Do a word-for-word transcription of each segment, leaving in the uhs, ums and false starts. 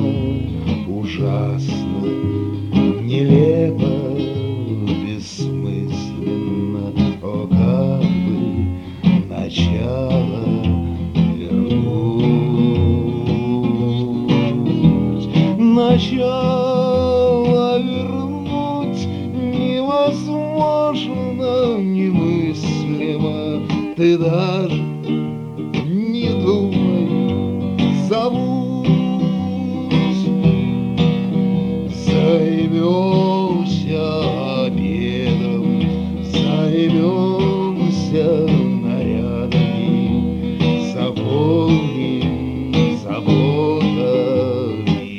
ужасно, нелепо, бессмысленно. О, как бы начало вернуть, начало вернуть невозможно, немыслимо. Ты даже не думай, забудь. Займемся обедом, займемся нарядами, заполним заботами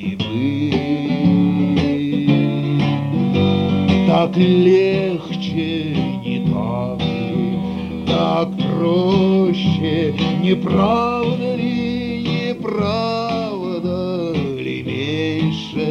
мы. Так легче, не так ли? Так проще, не правда ли, не правда ли меньше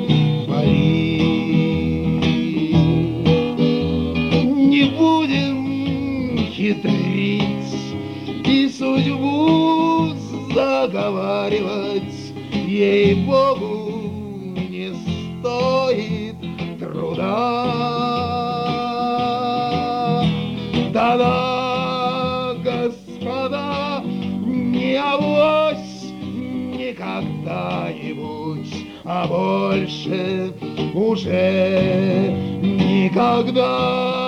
болит? Не будем хитрить и судьбу заговаривать, ей-богу, не стоит труда. Да-да, господа, не авось, не когда-нибудь, а больше уже никогда.